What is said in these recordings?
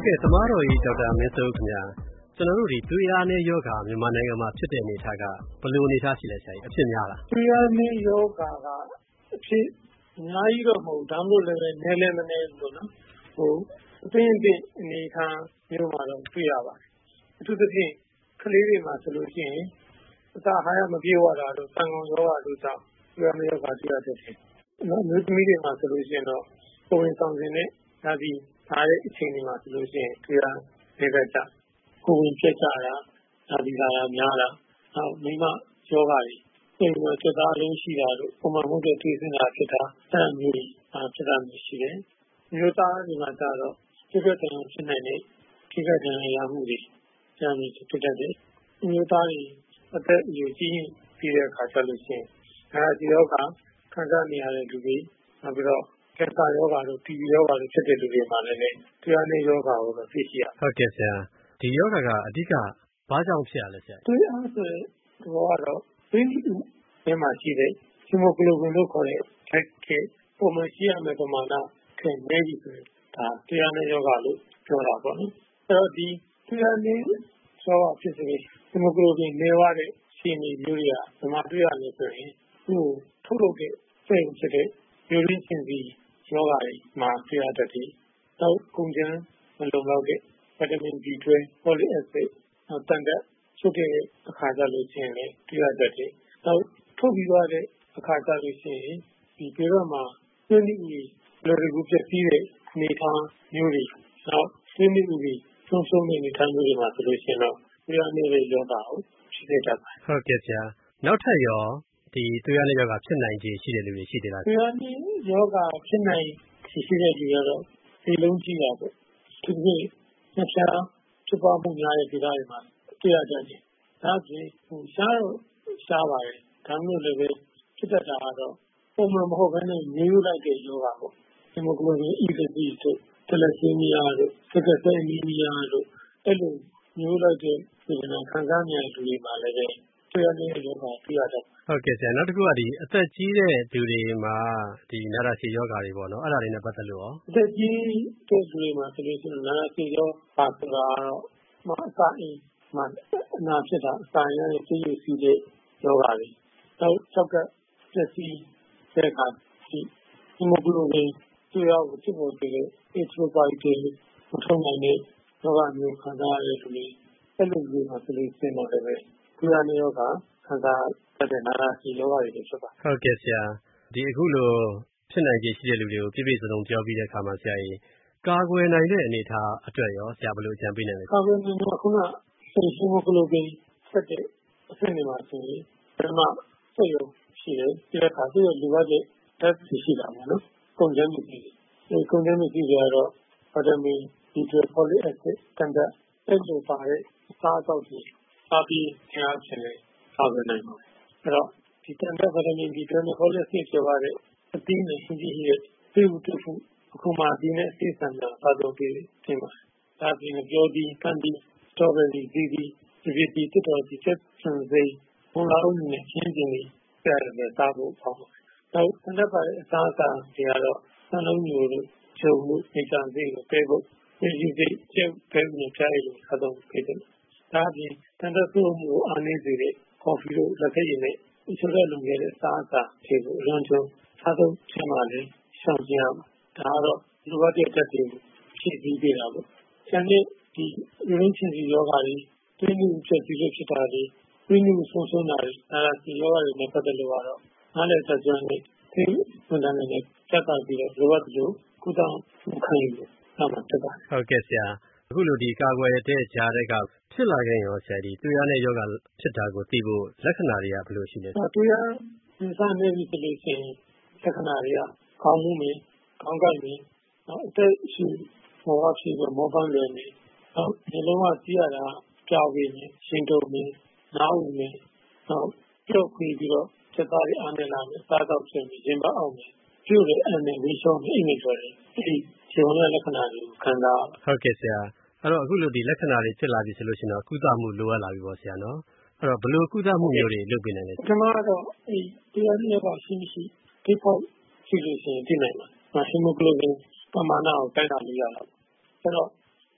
ကဲ့သမားတော်ကြီးဒေါက်တာမင်းစိုးခင်ဗျာကျွန်တော်တို့ဒီသွေးအားနည်းယောဂမြန်မာနိုင်ငံမှာဖြစ်တဲ့အနေအထားကဘယ်လိုအနေအထားရှိလဲဆရာကြီးအဖြစ်များလားသွေးအားနည်းယောဂကအဖြစ်အများကြီးတော့မဟုတ်ဒါမှမဟုတ်လည်းနည်းမနည်းလို့နော်အသိအနေအထားမျိုးမှာတော့တွေ့ရပါတယ်အထူးသဖြင့်ကလေးတွေမှာဆိုလို့ရှိရင်အစာအာဟာရမပြေဝတာတို့သံဃောယောဂတို့ကြောင့်သွေးအားနည်းယောဂတွေ့ရတတ်တယ်နော်မျိုးသမီးတွေမှာဆိုလို့ရှိရင်တော့ကိုယ်ဝင်ဆောင်ခြင်းနဲ့ဒါဒီထားတဲ့အချိန်တွေမှာဆိုလို့ရှိရင်သွေးအားနည်းကြကိုယ်ဝင်ပြတ်ကြတာဒါဒီလာများတာနောက်မိမယောဂတွေပြင်တော့ချက်သားလုံးရှိတာတို့ပုံမှန်ဟုတ်တဲ့သွေးစင်တာဖြစ်တာအဲ့မျိုးတွေဖြစ်တာမျိုးရှိတယ်မျိုးသားတွေမှာတော့ဒီဘက်ကနေဖြစ်နိုင်တဲ့ဒီဘက်ကနေရမှုတွေကြာမြင့်ဖြစ်တတ်တယ်မျိုးသားတွေအသက်အရွယ်ကြီးပြီးတဲ့အခါကျလို့ရှိရင်ဒီယောဂခံစားနေရတဲ့လူတွေနောက်ပြီးတော့ကင်ဆာယောဂါတို့ TB ယောဂါတို့ဖြစ်တဲ့လူတွေမှာလည်းသွေးအားနည်းယောဂါကိုတော့သိရှိရဟုတ်ကဲ့ဆရာဒီယောဂါကအဓိကဘာကြောင့်ဖြစ်ရလဲဆရာသွေးအားဆိုတဲ့သဘောကတော့သွေးထဲမှာရှိတဲ့ဟီမိုကလိုဘင်လို့ခေါ်တဲ့ဓာတ်ကပုံမှန်ရှိရမယ့်ပမာဏခဲနည်းပြီဆိုရင်ဒါသွေးအားနည်းယောဂါလို့ပြောတာပေါ့နော်အဲ့တော့ဒီသွေးအားနည်းယောဂါဖြစ်စေဟီမိုကလိုဘင်နည်းသွားတဲ့ရှင်တွေမျိုးတွေကဒီမှာတွေ့ရနေဆိုရင်သူ့ကိုထုတ်လုပ်တဲ့စိတ်ဖြစ်တဲ့ယူရင်းချင်းစီယောဂါတွေမှာတွေ့ရတတ်တယ်။နောက်ကုန်ကျန်းမလုံလောက်တဲ့ဗီတာမင် B12 folic acid နောက်တန်တဲ့ချုပ်တဲ့အခါကျလို့ရှိရင်လည်းတွေ့ရတတ်တယ်။နောက်ထုတ်ပြီးသွားတဲ့အခါကျလို့ရှိရင်ဒီပေတော့မှာသွေးနည်းဥတွေလိုကူပြည့်စည်တဲ့အနေအထားမျိုးတွေနောက်သွေးနည်းဥတွေဆုံးတဲ့အနေအထားမျိုးတွေမှာဆိုလို့ရှိရင်တော့သွေးအားနည်းတဲ့ယောဂါကိုဖြစ်စေတတ်ပါတယ်။ဟုတ်ကဲ့ဆရာနောက်ထပ်ရောဒီသွေးအားနည်းယောဂါဖြစ်နိုင်ခြေရှိတဲ့လူတွေရှိသေးလားသွေးအားနည်းယောဂါဖြစ်နိုင်ရှိတဲ့လူတွေကတော့ဒီလုံးကြည့်ရပေါ့ဒီနေ့နှစ်ခြားဖြစ်ပေါ်မှုများတဲ့ဒေသတွေမှာတွေ့ရကြတယ်ဒါပြင်ရှားပါတယ်ဒါမျိုးလည်းပဲဖြစ်တတ်တာကတော့ပုံမှန်မဟုတ်ဘဲနဲ့မျိုးလိုက်တဲ့ယောဂါပေါ့ဒီမိုကလိုဘင် EDD တို့တယ်လက်ဆီမီးယားတို့စကဆက်မီးယားတို့အဲ့လိုမျိုးလိုက်တဲ့ဒီနာခံစားနေရတဲ့လူတွေမှာလည်းသွေးအားနည်းယောဂါတွေ့ရတတ်ဟုတ်ကဲ့ဆရာနောက်တစ်ခုကဒီအသက်ကြီးတဲ့သူတွေမှာဒီနာတာရှည်ယောဂါတွေပေါ့နော်အဲ့ဒါတွေနဲ့ပတ်သက်လို့ရောအသက်ကြီးတဲ့သူတွေမှာဆိုလို့ရှိရင်နာတာရှည်ယောဂါဆိုတာတော့အစာအိမ်မှာအနာဖြစ်တာအစာရတဲ့ဆေးရုပ်စီးတဲ့ယောဂါတွေနောက်ချောက်ကပျက်စီးတဲ့အခါဒီဟီမိုကလိုဘင်သွေးအားကိုဖြစ်ပေါ်စေတဲ့ erythropoietin မထုတ်နိုင်တဲ့ယောဂါမျိုးခံစားရတဲ့လူတွေအဲ့လိုမျိုးမှာဆိုလို့ရှိရင်တော့လည်းသွေးအားနည်းယောဂါခံစားရတဲ့နာတာရှည်ယောဂါတွေဖြစ်ပါဟုတ်ကဲ့ဆရာဒီအခုလိုဖြစ်နိုင်ခြေရှိတဲ့လူတွေကိုပြည့်စုံပြောပြီးတဲ့အခါမှာဆရာကြီးကာကွယ်နိုင်တဲ့အနေအထားအတွက်ရောဆရာဘယ်လိုအကြံပေးနိုင်လဲကာကွယ်နိုင်တဲ့ခုနဟီမိုကလိုဘင်ဆက်တဲ့အဆင့်တွေမှာဆိုရင်ပထမဆက်ရုံရှိတယ်ဒီအခါကျတော့လူကလည်းဓာတ်ရှိတာပေါ့နော်ကုန်ကျန်းမှုကြီးဒီကုန်ကျန်းမှုကြီးကတော့ဗီတာမင် B12 folic acid တန်တဲ့အဲ့လိုပါတဲ့အစားအသောက်တွေစားပြီးကြားချင်တယ်ကာကွယ်နိုင်ပါတယ်အဲ့တော့ဒီတန်တဲ့ဗီတာမင် B12 folic acid ပြောရတဲ့အသီးနဲ့ရှိရှိရဲ့သေမှုတုဖို့အခုမှဒီနဲ့သိစံတာသာတော့ပြီးတင်ပါဒါပြင်ပြောပြီးကန်ဒီစတော်ဘယ်ရီဒီဒီတစ်တော်ဒီချက်စံစိဘုံလာဦးနဲ့ချင်းချင်းလေးကြားရတယ်စားဖို့ပေါ့နောက်တနက်ပါအစားအစာတွေကတော့စံလုံးမျိုးတို့ချုံမှုနေကြစိတ်ကိုပဲဖို့ဒီစိတ်ချက်ပဲနဲ့ကြားရလို့စားတော့ဖြစ်တယ်ဒါပြင်တန်တဲ့ဆိုးမှုအားနည်းစေတဲ့ကော်ဖီတို့လက်ဖက်ရည်နဲ့ဆိုတဲ့လုံခဲ့တဲ့အစားအစာတွေကိုအလွန်ချုံစားတော့ချင်ပါလေရှောင်ကြရမှာဒါကတော့လိုအပ်တဲ့တက်တွေကိုဖြည့်ဆည်းပေးတာပေါ့။ဆန်တဲ့ဒီရင်းချင်းစီယောဂါတွေတွင်းမှုဖြစ်ပြီးဖြစ်တာတွေတွင်းမှုဆုံးရှုံးတာတွေဒါကဒီယောဂါတွေနဲ့ပတ်သက်လို့ကတော့နားလည်သက်ကြွနဲ့သိဝန်ထမ်းတွေနဲ့ဆက်တာပြီးတော့လိုအပ်လို့ကုသမှုခံယူလို့ဆက်မှာဖြစ်ပါတယ်။ဟုတ်ကဲ့ဆရာအခုလိုဒီကာကွယ်တဲ့ကြားတဲ့ကဖြစ်လာခဲ့ရောဆရာဒီသွေးအားနဲ့ယောဂါဖြစ်တာကိုသိဖို့လက္ခဏာတွေကဘယ်လိုရှိလဲ။သွေးအားစနေပြီဆိုလို့ရှိရင်လက္ခဏာတွေကခေါင်းမူးနေခေါင်းကိုက်နေနောက်အသက်ရှူမောဖြစ်ပြီးမောပန်းလွယ်နေနောက်ဒီလုံးဝကြည့်ရတာကြောက်ပြီးရှင်တုံနေနားဦးနေနောက်ပြုတ်ပြီးတော့ချက်သားတွေအားနေလာတယ်စားတော့ဖြစ်ပြီးရင်ပါအောင်နေပြုတ်တဲ့အနေနဲ့ဝေးရှောင်းနေအိမ်နေကြတယ်ဒီခြေဝင်တဲ့လက္ခဏာတွေကိုခံစားဟုတ်ကဲ့ဆရာအဲ့တော့အခုလိုဒီလက္ခဏာတွေဖြစ်လာပြီဆိုလို့ရှိရင်တော့ကုသမှုလိုအပ်လာပြီပေါ့ဆရာနော်အဲ့တော့ဘယ်လိုကုသမှုမျိုးတွေလုပ်ပေးနိုင်လဲပထမတော့တရားနည်းပါရှိရှိဒီပေါ့ရှိလို့ရှိရင်သိနိုင်ပါဟီမိုကလိုဘင်ပမာဏကိုတိုက်တာလို့ရတာအဲ့တော့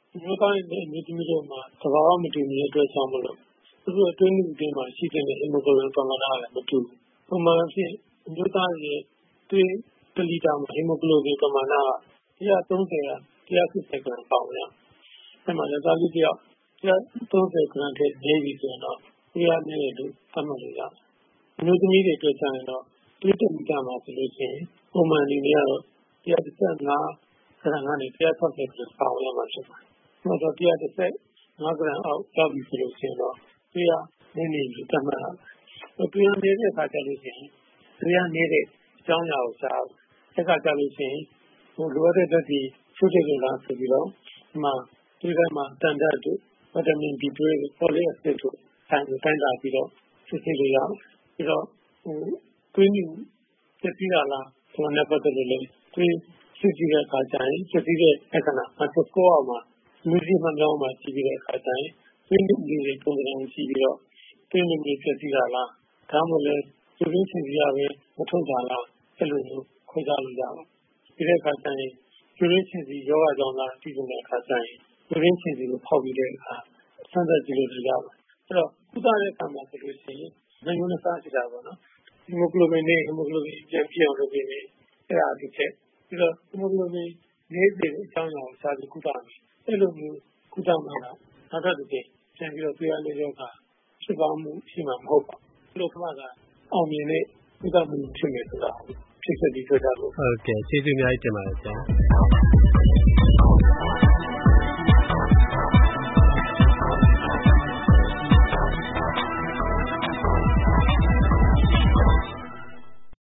မျိုးသားတွေနဲ့အမျိုးသမီးတို့မှာသဘာဝမတူတဲ့အတွက်ကြောင့်မလို့သူတို့အတွင်းအတွင်းမှာရှိတဲ့ဟီမိုကလိုဘင်ပမာဏလည်းမတူဘူး။ပုံမှန်အဖြစ်အမျိုးသားတွေသွေးတစ်လီတာမှာဟီမိုကလိုဘင်ပမာဏက130က180 grams ပေါင်ရ။အဲ့မှာလည်းသားလေးတယောက်130 grams ထက်နည်းပြီဆိုရင်တော့သွေးရနည်းတယ်လို့သတ်မှတ်လို့ရတယ်။အမျိုးသမီးတွေအတွက်ကျရင်တော့သွေးတစ်လီတာမှာဆိုလို့ရှိရင်ပုံမှန်အနေနဲ့ကတော့115 grams ကနေ160 grams ပေါင်ရမှာဖြစ်ပါတယ်။ဒါဆို115 grams အောက်ရောက်ပြီဆိုလို့ရှိရင်တော့သွေးရနည်းနေပြီသတ်မှတ်ရတယ်။သွေးရနေတဲ့အခါကျလို့ရှိရင်သွေးရနေတဲ့အကြောင်းအရာကိုရှာတဲ့အခါကျလို့ရှိရင်လိုအပ်တဲ့ဓာတ်တွေဖြည့်ထည့်လို့လားဆိုပြီးတော့ဒီမှာသွေးထဲမှာတန်ဓာတ်တို့ဗီတာမင် B12 တို့ဖော်လစ်အက်ဆစ်တို့တိုင်းတာပြီးတော့စစ်ဆေးလို့ရတယ်။ပြီးတော့သွေးမြူဖြစ်ပြီးတာလားဆိုတာနဲ့ပတ်သက်လို့လည်းသွေးစစ်ကြည့်တဲ့အခါကျရင်စစ်ကြည့်တဲ့အခါမှာscore အောက်မှာလူကြီးမှန်ကြောင်းမှာကြည့်ပြီးတဲ့အခါကျရင်သွေးမြူတွေပုံစံကိုကြည့်ပြီးတော့သွေးမြူတွေဖြစ်ပြီးတာလားဒါမှမဟုတ်လည်းသွေးချင်းစီရပဲမထုတ်တာလားအဲ့လိုမျိုးခွဲခြားလို့ရတယ်။ဒီတဲ့အခါကျရင်သွေးချင်းစီယောဂကြောင့်လားဒီလိုတဲ့အခါကျရင်သွေးချင်းစီကိုဖောက်ပြီးတဲ့အခါစမ်းသပ်ကြည့်လို့ရပါတယ်။အဲ့တော့ကုသတဲ့အခါမှာဆိုလို့ရှိရင်နိုင်ငံသားရှိတာပေါ့နော်။ဟီမိုကလိုဘင်နဲ့ဟီမိုကလိုဘင်ပြန်ပြအောင်လုပ်ပြီးအဲ့ဒါတစ်ချက်ပြီးတော့ဟီမိုကလိုဘင်လေးတွေအကြောင်းအရာကိုစာပြီးကုသမယ်။အဲ့လိုမျိုးကုသမှာနောက်တစ်တစ်ပြန်ပြီးတော့သွေးရလေးရောဂါဖြစ်ပေါင်းမှုရှိမှာမဟုတ်ပါဘူး။လို့ခမကအောင်မြင်တဲ့ကုသမှုဖြစ်မယ်ဆိုတာဖြစ်ဆက်ပြီးတွေ့တာလို့ဟုတ်ကဲ့ကျေးဇူးအများကြီးတင်ပါတယ်ဆရာ